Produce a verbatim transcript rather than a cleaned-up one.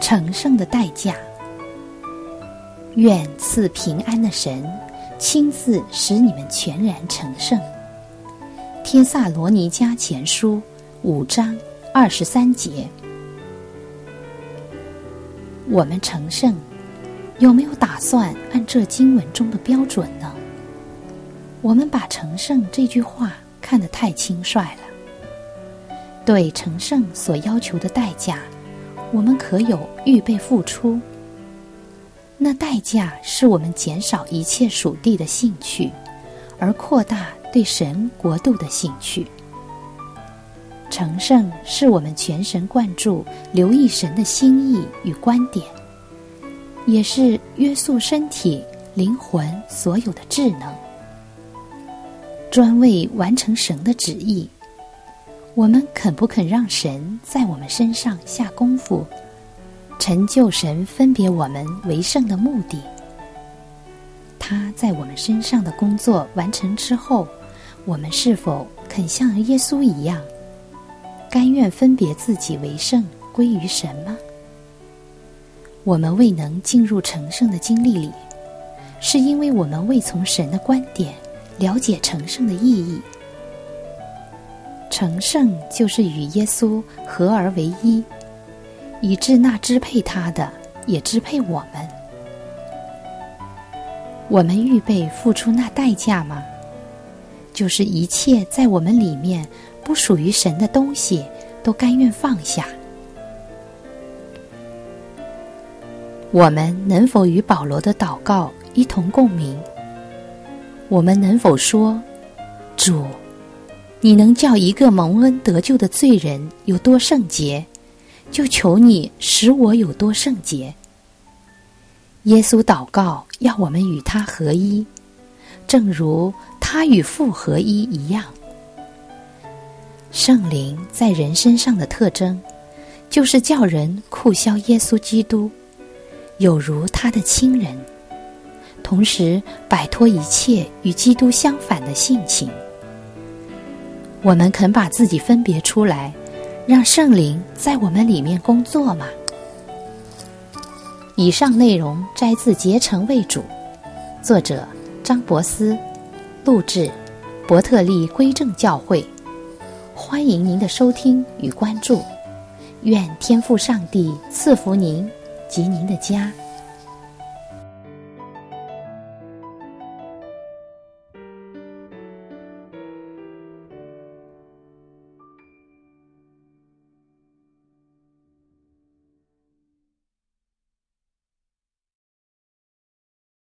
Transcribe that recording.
成圣的代价。愿赐平安的神亲自使你们全然成圣。帖撒罗尼迦前书五章二十三节。我们成圣，有没有打算按这经文中的标准呢？我们把成圣这句话看得太轻率了。对成圣所要求的代价，我们可有预备付出？那代价是我们减少一切属地的兴趣，而扩大对神国度的兴趣。成圣是我们全神贯注留意神的心意与观点，也是约束身体灵魂所有的智能，专为完成神的旨意。我们肯不肯让神在我们身上下功夫，成就神分别我们为圣的目的？他在我们身上的工作完成之后，我们是否肯像耶稣一样，甘愿分别自己为圣，归于神吗？我们未能进入成圣的经历里，是因为我们未从神的观点了解成圣的意义。成圣就是与耶稣合而为一，以致那支配他的也支配我们。我们预备付出那代价吗？就是一切在我们里面不属于神的东西都甘愿放下。我们能否与保罗的祷告一同共鸣？我们能否说，主，你能叫一个蒙恩得救的罪人有多圣洁，就求你使我有多圣洁。耶稣祷告要我们与他合一，正如他与父合一一样。圣灵在人身上的特征，就是叫人酷消耶稣基督，有如他的亲人，同时摆脱一切与基督相反的性情。我们肯把自己分别出来，让圣灵在我们里面工作吗？以上内容摘自结成为主，作者张伯斯，录制伯特利归正教会。欢迎您的收听与关注，愿天父上帝赐福您及您的家。